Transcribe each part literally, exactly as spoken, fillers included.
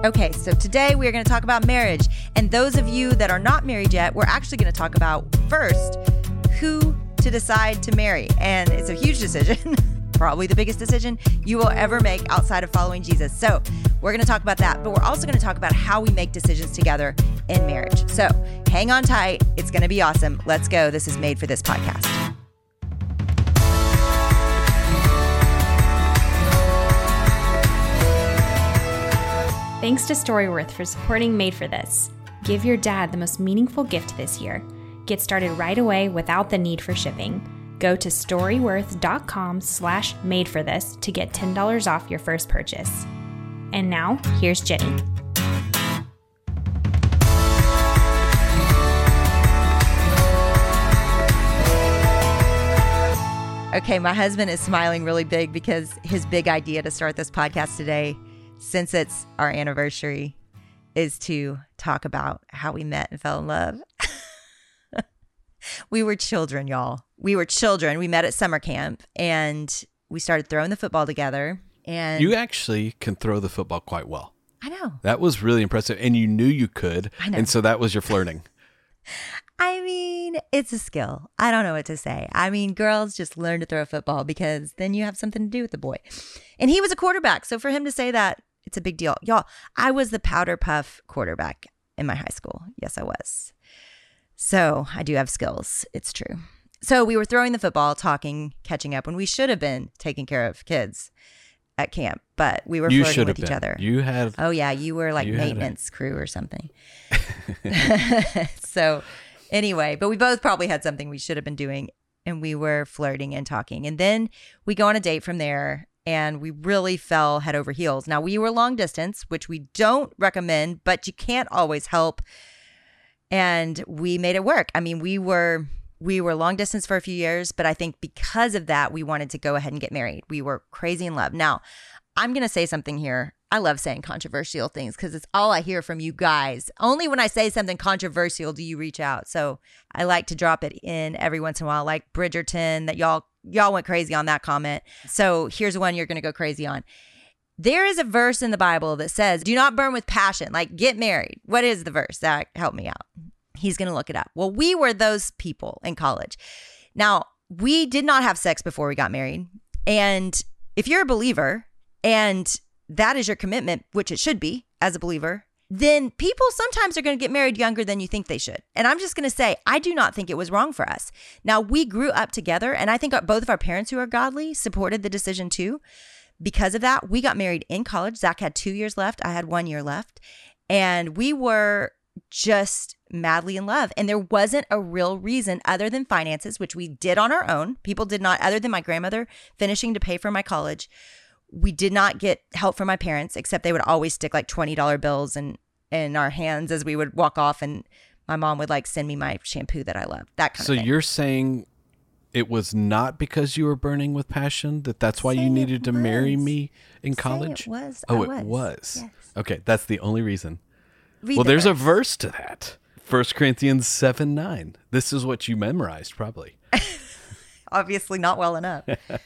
Okay, so today we are going to talk about marriage. And those of you that are not married yet, we're actually going to talk about first who to decide to marry. And it's a huge decision, probably the biggest decision you will ever make outside of following Jesus. So we're going to talk about that, but we're also going to talk about how we make decisions together in marriage. So hang on tight. It's going to be awesome. Let's go. This is Made for This podcast. Thanks to Storyworth for supporting Made for This. Give your dad the most meaningful gift this year. Get started right away without the need for shipping. Go to storyworth.com slash made for this to get ten dollars off your first purchase. And now, here's Jenny. Okay, my husband is smiling really big because his big idea to start this podcast today, since it's our anniversary, is to talk about how we met and fell in love. We were children, y'all. We were children. We met at summer camp and we started throwing the football together. And you actually can throw the football quite well. I know. That was really impressive. And you knew you could. I know. And so that was your flirting. I mean, it's a skill. I don't know what to say. I mean, girls just learn to throw a football because then you have something to do with the boy. And he was a quarterback. So for him to say that, it's a big deal. Y'all, I was the powder puff quarterback in my high school. Yes, I was. So I do have skills. It's true. So we were throwing the football, talking, catching up when we should have been taking care of kids at camp, but we were you flirting with each been. other. You had. Oh yeah, you were like you maintenance crew or something. So anyway, but we both probably had something we should have been doing, and we were flirting and talking. And then we go on a date from there, and we really fell head over heels. Now, we were long distance, which we don't recommend, but you can't always help. And we made it work. I mean, we were we were long distance for a few years, but I think because of that, we wanted to go ahead and get married. We were crazy in love. Now, I'm going to say something here. I love saying controversial things because it's all I hear from you guys. Only when I say something controversial do you reach out. So I like to drop it in every once in a while, like Bridgerton, that y'all y'all went crazy on that comment. So here's one you're going to go crazy on. There is a verse in the Bible that says, do not burn with passion, like get married. What is the verse? That help me out. He's going to look it up. Well, we were those people in college. Now, we did not have sex before we got married. And if you're a believer and that is your commitment, which it should be as a believer, then people sometimes are going to get married younger than you think they should. And I'm just going to say, I do not think it was wrong for us. Now, we grew up together, and I think both of our parents who are godly supported the decision too. Because of that, we got married in college. Zach had two years left. I had one year left. And we were just madly in love. And there wasn't a real reason other than finances, which we did on our own. People did not, other than my grandmother finishing to pay for my college. We did not get help from my parents, except they would always stick like twenty dollar bills in, in our hands as we would walk off. And my mom would like send me my shampoo that I loved, that kind so of thing. So you're saying it was not because you were burning with passion, that that's why Say you needed to was. marry me in Say college? It was. Oh, I it was. was. Yes. Okay, that's the only reason. Read well, the there's verse. a verse to that. First Corinthians seven nine. This is what you memorized, probably. Obviously not well enough.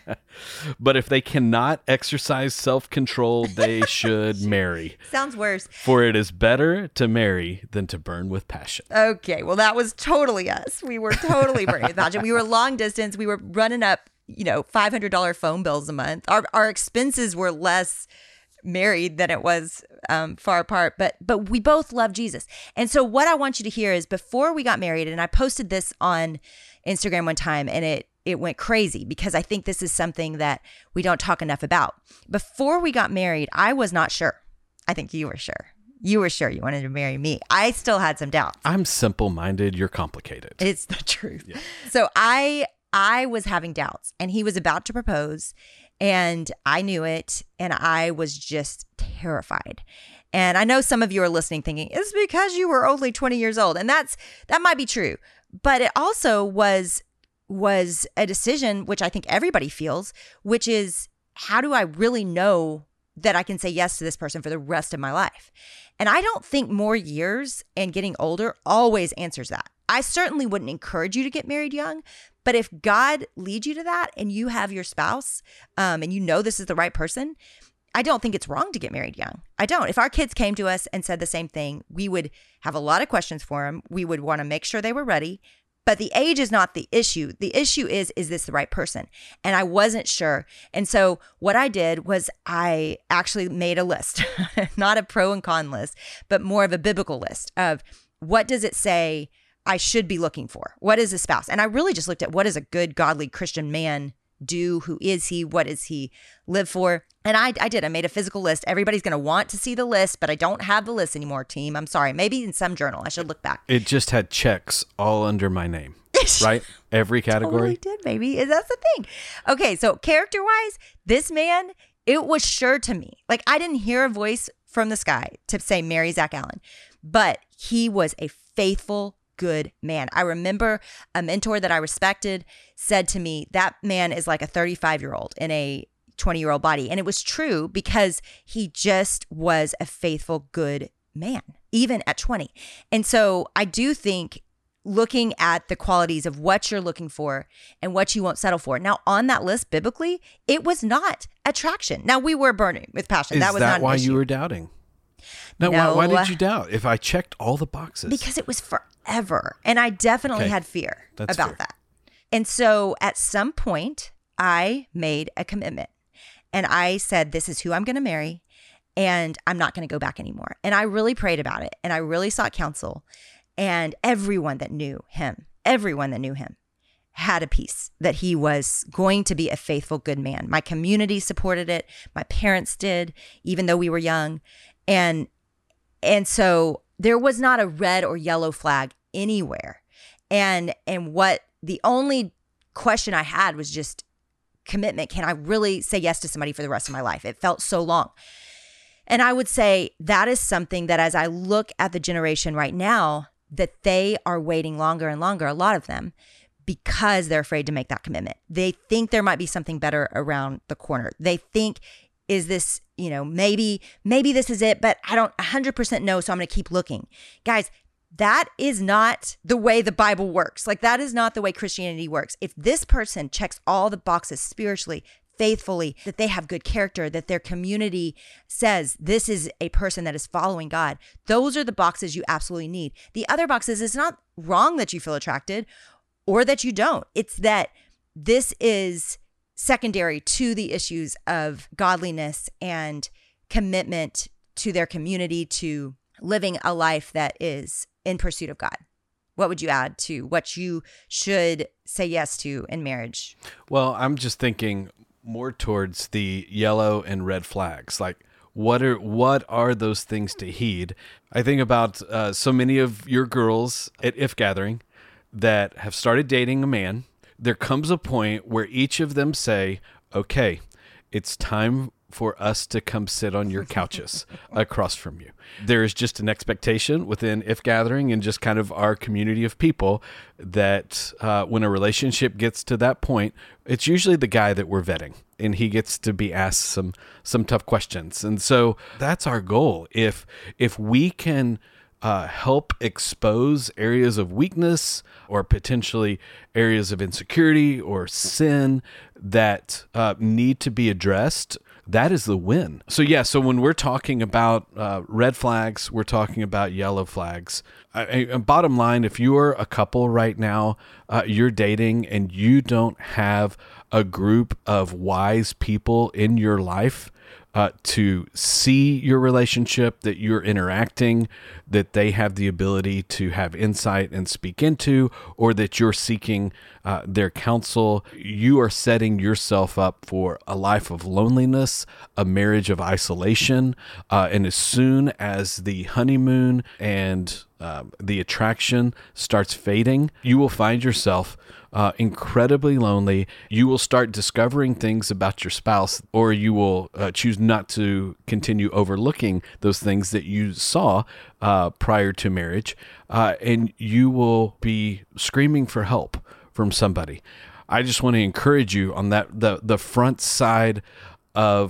But if they cannot exercise self-control, they should marry. Sounds worse. For it is better to marry than to burn with passion. Okay, well, that was totally us. We were totally burning with passion. We were long distance. We were running up, you know, five hundred dollars phone bills a month. Our our expenses were less married than it was um, far apart, but but we both love Jesus. And so what I want you to hear is before we got married, and I posted this on Instagram one time, and it it went crazy because I think this is something that we don't talk enough about. Before we got married, I was not sure. I think you were sure. You were sure you wanted to marry me. I still had some doubts. I'm simple-minded. You're complicated. It's the truth. Yeah. So I I was having doubts, and he was about to propose, and I knew it, and I was just terrified. And I know some of you are listening thinking, it's because you were only twenty years old. And that's that might be true. But it also was was a decision, which I think everybody feels, which is, how do I really know that I can say yes to this person for the rest of my life? And I don't think more years and getting older always answers that. I certainly wouldn't encourage you to get married young, but if God leads you to that and you have your spouse um, and you know this is the right person, I don't think it's wrong to get married young. I don't. If our kids came to us and said the same thing, we would have a lot of questions for them. We would want to make sure they were ready. But the age is not the issue. The issue is, is this the right person? And I wasn't sure. And so what I did was I actually made a list, not a pro and con list, but more of a biblical list of what does it say I should be looking for? What is a spouse? And I really just looked at what does a good, godly Christian man do? Who is he? What does he live for? And I, I did. I made a physical list. Everybody's going to want to see the list, but I don't have the list anymore, team. I'm sorry. Maybe in some journal. I should look back. It just had checks all under my name, right? Every category. Totally did, baby. That's the thing. Okay, so character-wise, this man, it was sure to me. Like, I didn't hear a voice from the sky to say, marry Zach Allen, but he was a faithful, good man. I remember a mentor that I respected said to me, that man is like a thirty-five-year-old in a twenty-year-old body. And it was true because he just was a faithful, good man, even at twenty. And so I do think looking at the qualities of what you're looking for and what you won't settle for. Now, on that list, biblically, it was not attraction. Now, we were burning with passion. Is that was that not an why issue. you were doubting? No, No. why, why did you doubt? If I checked all the boxes. Because it was forever. And I definitely Okay. had fear That's about fair. that. And so at some point, I made a commitment. And I said, this is who I'm going to marry. And I'm not going to go back anymore. And I really prayed about it. And I really sought counsel. And everyone that knew him, everyone that knew him had a piece that he was going to be a faithful, good man. My community supported it. My parents did, even though we were young. And And so there was not a red or yellow flag anywhere. And and what the only question I had was just commitment. Can I really say yes to somebody for the rest of my life? It felt so long. And I would say that is something that as I look at the generation right now, that they are waiting longer and longer, a lot of them, because they're afraid to make that commitment. They think there might be something better around the corner. They think, is this, you know, maybe, maybe this is it, but I don't one hundred percent know, so I'm going to keep looking. Guys, that is not the way the Bible works. Like, that is not the way Christianity works. If this person checks all the boxes spiritually, faithfully, that they have good character, that their community says this is a person that is following God, those are the boxes you absolutely need. The other boxes, it's not wrong that you feel attracted or that you don't. It's that this is secondary to the issues of godliness and commitment to their community, to living a life that is in pursuit of God. What would you add to what you should say yes to in marriage? Well, I'm just thinking more towards the yellow and red flags. Like, what are what are those things to heed? I think about uh, so many of your girls at If Gathering that have started dating a man. There comes a point where each of them say, okay, it's time for us to come sit on your couches across from you. There is just an expectation within If Gathering and just kind of our community of people that uh, when a relationship gets to that point, it's usually the guy that we're vetting, and he gets to be asked some some tough questions. And so that's our goal. If if we can uh, help expose areas of weakness or potentially areas of insecurity or sin that uh, need to be addressed, that is the win. So yeah, so when we're talking about uh, red flags, we're talking about yellow flags. I, I, bottom line, if you are a couple right now, uh, you're dating and you don't have a group of wise people in your life uh, to see your relationship, that you're interacting, that they have the ability to have insight and speak into, or that you're seeking uh, their counsel, you are setting yourself up for a life of loneliness, a marriage of isolation. Uh, and as soon as the honeymoon and uh, the attraction starts fading, you will find yourself Uh, incredibly lonely. You will start discovering things about your spouse, or you will uh, choose not to continue overlooking those things that you saw uh, prior to marriage, uh, and you will be screaming for help from somebody. I just want to encourage you on that the the front side of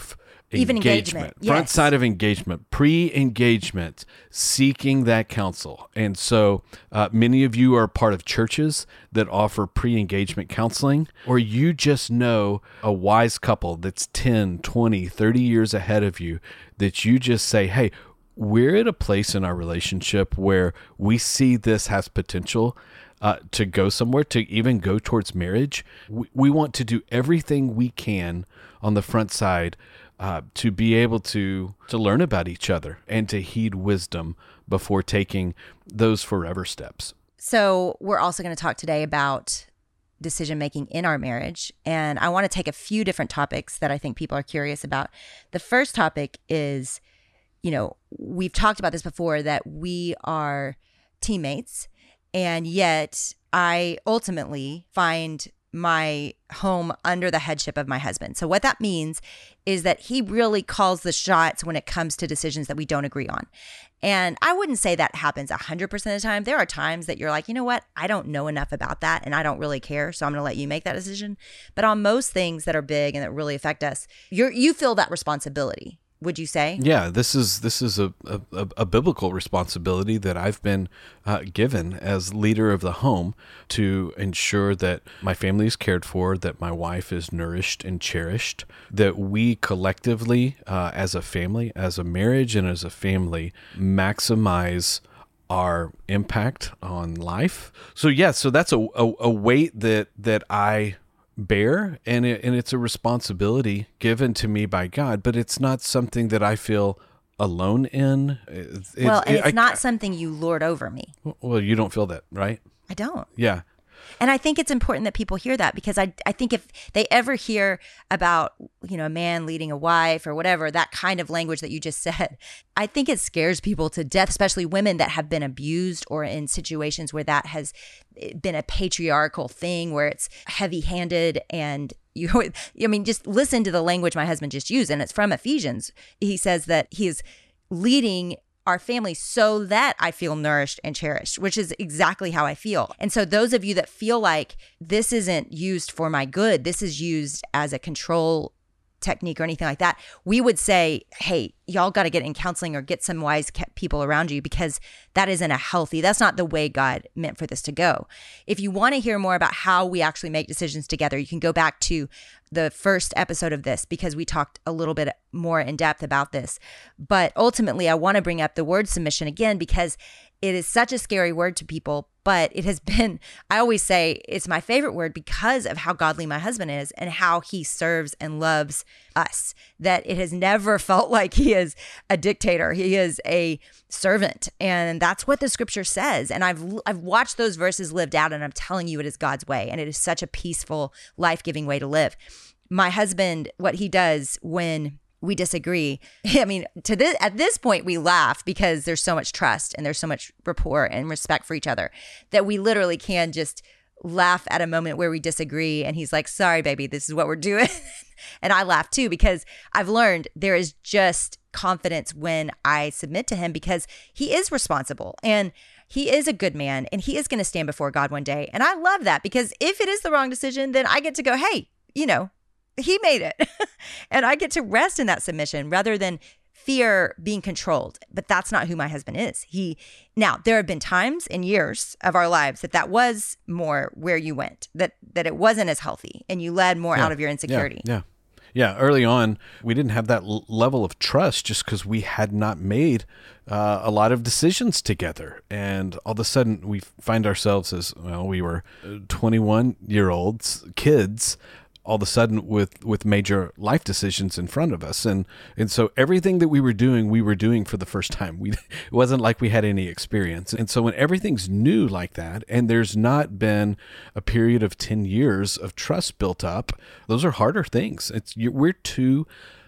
Even engagement. Front Yes. side of engagement, pre-engagement, seeking that counsel. And so uh, many of you are part of churches that offer pre-engagement counseling, or you just know a wise couple that's ten, twenty, thirty years ahead of you that you just say, hey, we're at a place in our relationship where we see this has potential uh, to go somewhere, to even go towards marriage. We, we want to do everything we can on the front side uh, to be able to, to learn about each other and to heed wisdom before taking those forever steps. So we're also going to talk today about decision making in our marriage. And I want to take a few different topics that I think people are curious about. The first topic is, you know, we've talked about this before, that we are teammates, and yet I ultimately find my home under the headship of my husband. So what that means is that he really calls the shots when it comes to decisions that we don't agree on. And I wouldn't say that happens one hundred percent of the time. There are times that you're like, you know what? I don't know enough about that and I don't really care, so I'm going to let you make that decision. But on most things that are big and that really affect us, you're you feel that responsibility. Would you say? Yeah, this is this is a, a, a biblical responsibility that I've been uh, given as leader of the home, to ensure that my family is cared for, that my wife is nourished and cherished, that we collectively, uh, as a family, as a marriage and as a family, maximize our impact on life. So yeah, so that's a, a, a weight that that I bear, and it, and it's a responsibility given to me by God, but it's not something that I feel alone in. It, well, it, and it's I, not something you lord over me. Well, you don't feel that, right? I don't. Yeah. And I think it's important that people hear that, because I I think if they ever hear about, you know, a man leading a wife or whatever, that kind of language that you just said, I think it scares people to death, especially women that have been abused or in situations where that has been a patriarchal thing, where it's heavy-handed. And you, I mean, just listen to the language my husband just used, and it's from Ephesians. He says that he is leading our family so that I feel nourished and cherished, which is exactly how I feel. And so those of you that feel like this isn't used for my good, this is used as a control technique or anything like that, we would say, hey, y'all got to get in counseling or get some wise people around you, because that isn't a healthy, that's not the way God meant for this to go. If you want to hear more about how we actually make decisions together, you can go back to the first episode of this, because we talked a little bit more in depth about this. But ultimately, I want to bring up the word submission again, because it is such a scary word to people, but it has been, I always say it's my favorite word because of how godly my husband is and how he serves and loves us, that it has never felt like he is a dictator. He is a servant. And that's what the scripture says. And I've I've watched those verses lived out, and I'm telling you, it is God's way. And it is such a peaceful, life-giving way to live. My husband, what he does when we disagree, I mean, to this, at this point, we laugh because there's so much trust and there's so much rapport and respect for each other that we literally can just laugh at a moment where we disagree. And he's like, sorry, baby, this is what we're doing. And I laugh too, because I've learned there is just confidence when I submit to him, because he is responsible and he is a good man and he is going to stand before God one day. And I love that, because if it is the wrong decision, then I get to go, hey, you know, he made it. And I get to rest in that submission rather than fear being controlled. But that's not who my husband is. He now, there have been times in years of our lives that that was more where you went, that that it wasn't as healthy and you led more yeah. out of your insecurity. Yeah. Yeah. Yeah. Early on, we didn't have that l- level of trust just because we had not made uh, a lot of decisions together. And all of a sudden we find ourselves as, well, we were twenty-one year olds, kids, all of a sudden with, with major life decisions in front of us. And, and so everything that we were doing, we were doing for the first time. We, it wasn't like we had any experience. And so when everything's new like that, and there's not been a period of ten years of trust built up, those are harder things. It's, you, we're two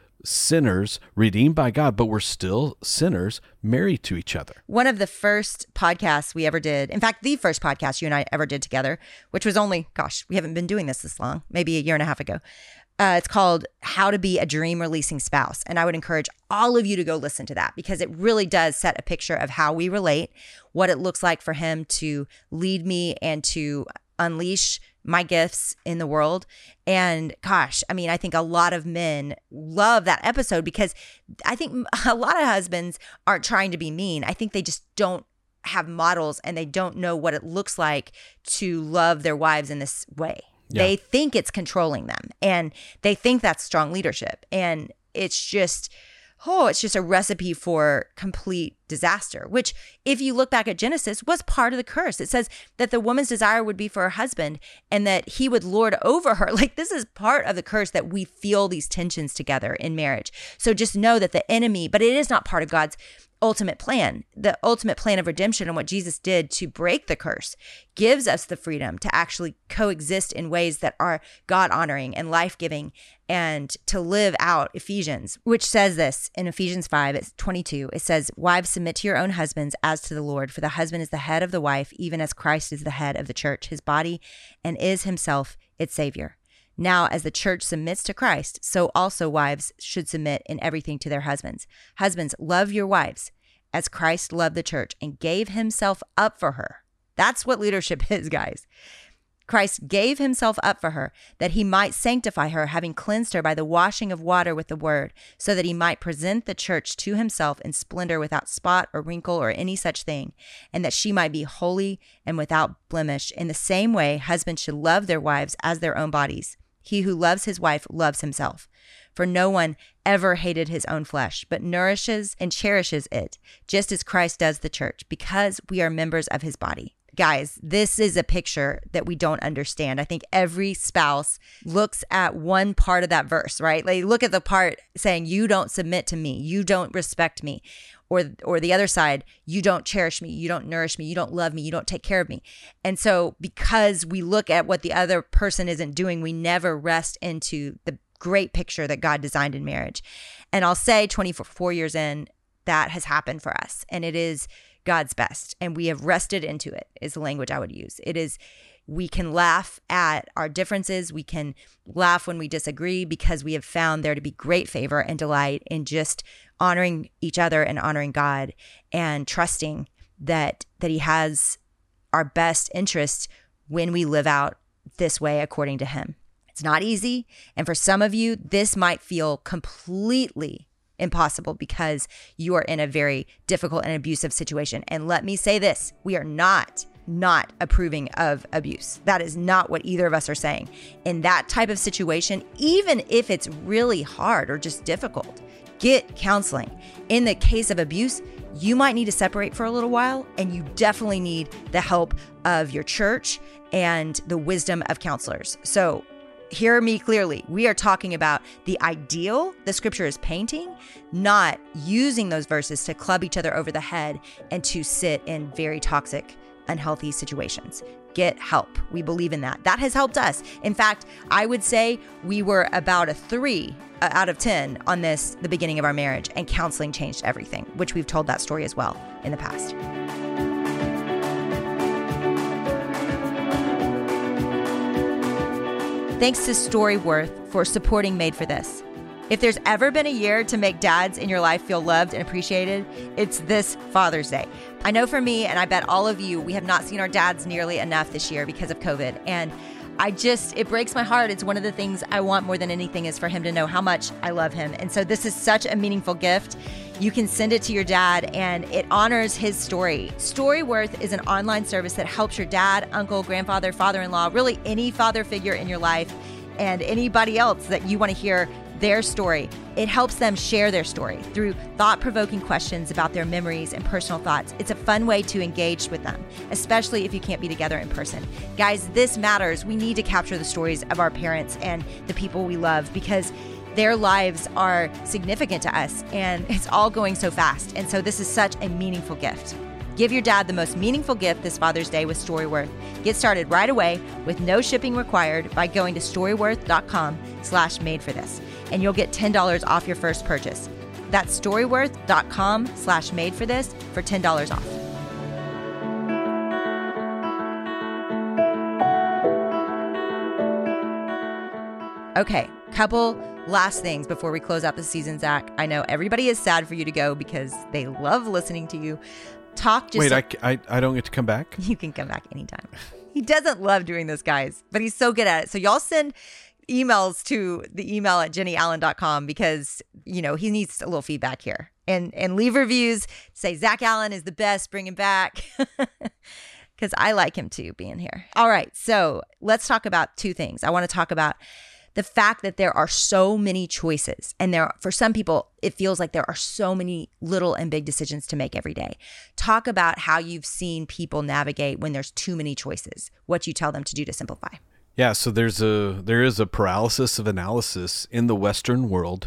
sinners redeemed by God, but we're still sinners married to each other. One of the first podcasts we ever did, in fact, the first podcast you and I ever did together, which was only, gosh, we haven't been doing this this long, maybe a year and a half ago. Uh, it's called How to Be a Dream Releasing Spouse. And I would encourage all of you to go listen to that, because it really does set a picture of how we relate, what it looks like for him to lead me and to unleash my gifts in the world. And gosh, I mean, I think a lot of men love that episode because I think a lot of husbands aren't trying to be mean. I think they just don't have models and they don't know what it looks like to love their wives in this way. Yeah. They think it's controlling them and they think that's strong leadership. And it's just, oh, it's just a recipe for complete disaster, which if you look back at Genesis was part of the curse. It says that the woman's desire would be for her husband and that he would lord over her. Like this is part of the curse that we feel these tensions together in marriage. So just know that the enemy, but it is not part of God's ultimate plan. The ultimate plan of redemption and what Jesus did to break the curse gives us the freedom to actually coexist in ways that are God-honoring and life-giving and to live out Ephesians, which says this in Ephesians five, it's twenty-two. It says, wives, submit to your own husbands as to the Lord, for the husband is the head of the wife, even as Christ is the head of the church, his body, and is himself its Savior. Now, as the church submits to Christ, so also wives should submit in everything to their husbands. Husbands, love your wives as Christ loved the church and gave himself up for her. That's what leadership is, guys. Christ gave himself up for her that he might sanctify her, having cleansed her by the washing of water with the word, so that he might present the church to himself in splendor without spot or wrinkle or any such thing, and that she might be holy and without blemish. In the same way, husbands should love their wives as their own bodies. He who loves his wife loves himself. For no one ever hated his own flesh, but nourishes and cherishes it, just as Christ does the church, because we are members of his body. Guys, this is a picture that we don't understand. I think every spouse looks at one part of that verse, right? They look at the part saying, you don't submit to me, you don't respect me. Or, or the other side, you don't cherish me, you don't nourish me, you don't love me, you don't take care of me. And so because we look at what the other person isn't doing, we never rest into the great picture that God designed in marriage. And I'll say twenty-four years in, that has happened for us. And it is God's best. And we have rested into it, is the language I would use. It is, we can laugh at our differences. We can laugh when we disagree because we have found there to be great favor and delight in just honoring each other and honoring God and trusting that that he has our best interests when we live out this way according to him. It's not easy. And for some of you, this might feel completely impossible because you are in a very difficult and abusive situation. And let me say this, we are not not approving of abuse. That is not what either of us are saying. In that type of situation, even if it's really hard or just difficult, get counseling. In the case of abuse, you might need to separate for a little while, and you definitely need the help of your church and the wisdom of counselors. So hear me clearly. We are talking about the ideal the scripture is painting, not using those verses to club each other over the head and to sit in very toxic, unhealthy situations. Get help. We believe in that. That has helped us. In fact, I would say we were about a three uh, out of ten on this, the beginning of our marriage, and counseling changed everything, which we've told that story as well in the past. Thanks to Storyworth for supporting Made for This. If there's ever been a year to make dads in your life feel loved and appreciated, it's this Father's Day. I know for me, and I bet all of you, we have not seen our dads nearly enough this year because of COVID. And I just, it breaks my heart. It's one of the things I want more than anything is for him to know how much I love him. And so this is such a meaningful gift. You can send it to your dad and it honors his story. Storyworth is an online service that helps your dad, uncle, grandfather, father-in-law, really any father figure in your life and anybody else that you want to hear their story. It helps them share their story through thought-provoking questions about their memories and personal thoughts. It's a fun way to engage with them, especially if you can't be together in person. Guys, this matters. We need to capture the stories of our parents and the people we love because their lives are significant to us and it's all going so fast. And so this is such a meaningful gift. Give your dad the most meaningful gift this Father's Day with Storyworth. Get started right away with no shipping required by going to storyworth.com slash made for this. And you'll get ten dollars off your first purchase. That's storyworth.com slash made for this for ten dollars off. Okay, couple last things before we close out the season, Zach. I know everybody is sad for you to go because they love listening to you, talk. Just Wait, so- I, I, I don't get to come back? You can come back anytime. He doesn't love doing this, guys, but he's so good at it. So y'all send emails to the email at jenny allen dot com because, you know, he needs a little feedback here. And and leave reviews. Say Zach Allen is the best. Bring him back. Because I like him too being here. All right. So let's talk about two things. I want to talk about the fact that there are so many choices. And there, for some people, it feels like there are so many little and big decisions to make every day. Talk about how you've seen people navigate when there's too many choices, what you tell them to do to simplify. Yeah, so there's a there is a paralysis of analysis in the Western world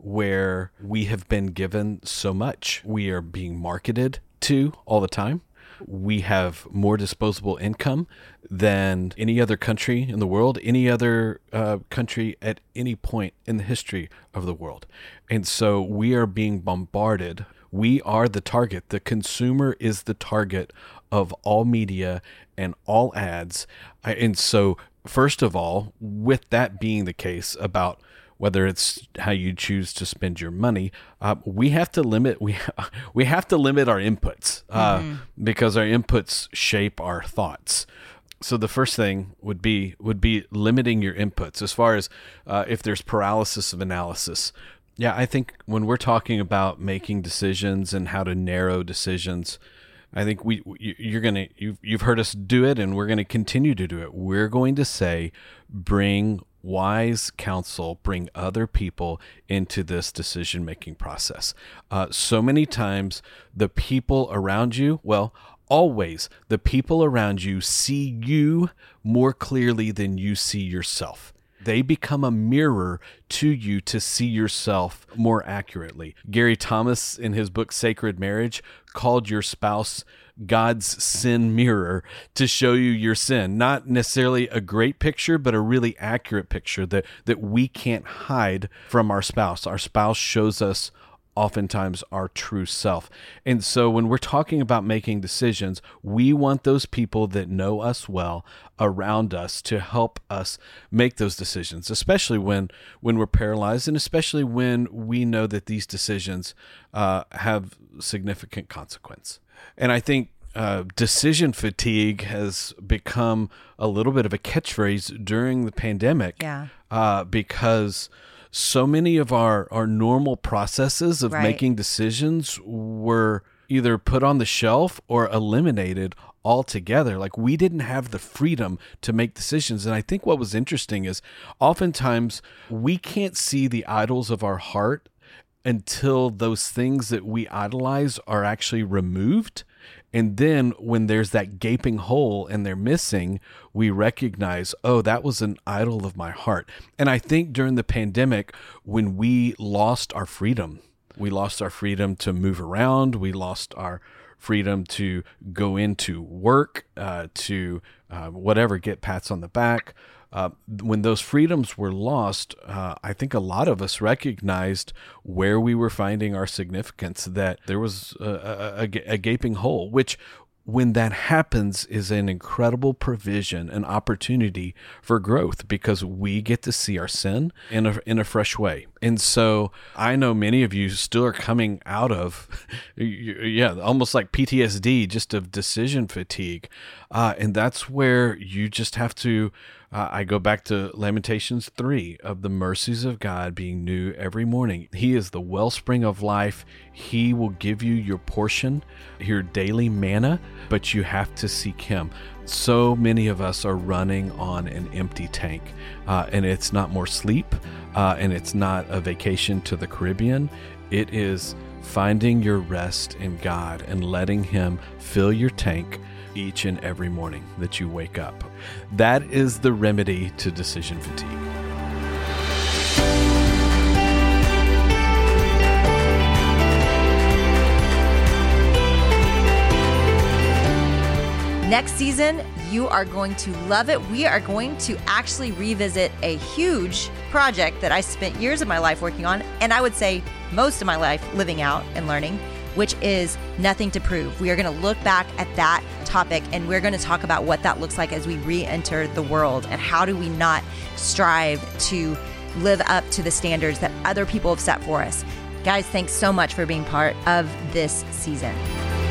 where we have been given so much. We are being marketed to all the time. We have more disposable income than any other country in the world, any other uh, country at any point in the history of the world. And so we are being bombarded. We are the target. The consumer is the target of all media and all ads. And so, first of all, with that being the case about whether it's how you choose to spend your money, uh, we have to limit we we have to limit our inputs uh, mm-hmm. because our inputs shape our thoughts. So the first thing would be would be limiting your inputs as far as uh, if there's paralysis of analysis. Yeah, I think when we're talking about making decisions and how to narrow decisions, I think we you're gonna you've you've heard us do it, and we're gonna continue to do it. We're going to say, bring wise counsel, bring other people into this decision-making process. Uh, so many times, the people around you, well, always, the people around you see you more clearly than you see yourself. They become a mirror to you to see yourself more accurately. Gary Thomas, in his book Sacred Marriage, called your spouse God's sin mirror to show you your sin. Not necessarily a great picture, but a really accurate picture that, that we can't hide from our spouse. Our spouse shows us oftentimes our true self. And so when we're talking about making decisions, we want those people that know us well around us to help us make those decisions, especially when when we're paralyzed, and especially when we know that these decisions uh, have significant consequence. And I think uh, decision fatigue has become a little bit of a catchphrase during the pandemic, yeah. uh, because so many of our, our normal processes of right. making decisions were either put on the shelf or eliminated altogether. Like, we didn't have the freedom to make decisions. And I think what was interesting is oftentimes we can't see the idols of our heart until those things that we idolize are actually removed. And then when there's that gaping hole and they're missing, we recognize, oh, that was an idol of my heart. And I think during the pandemic, when we lost our freedom, we lost our freedom to move around, we lost our freedom to go into work, uh, to uh, whatever, get pats on the back. Uh, when those freedoms were lost, uh, I think a lot of us recognized where we were finding our significance, that there was a, a, a, a gaping hole, which when that happens is an incredible provision, an opportunity for growth, because we get to see our sin in a, in a fresh way. And so I know many of you still are coming out of, yeah, almost like P T S D, just of decision fatigue. Uh, and that's where you just have to, uh, I go back to Lamentations three, of the mercies of God being new every morning. He is the wellspring of life. He will give you your portion, your daily manna, but you have to seek him. So many of us are running on an empty tank, uh, and it's not more sleep, uh, and it's not a vacation to the Caribbean. It is finding your rest in God and letting him fill your tank each and every morning that you wake up. That is the remedy to decision fatigue. Next season, you are going to love it. We are going to actually revisit a huge project that I spent years of my life working on, and I would say most of my life living out and learning, which is Nothing to Prove. We are going to look back at that topic, and we're going to talk about what that looks like as we re-enter the world, and how do we not strive to live up to the standards that other people have set for us. Guys, thanks so much for being part of this season.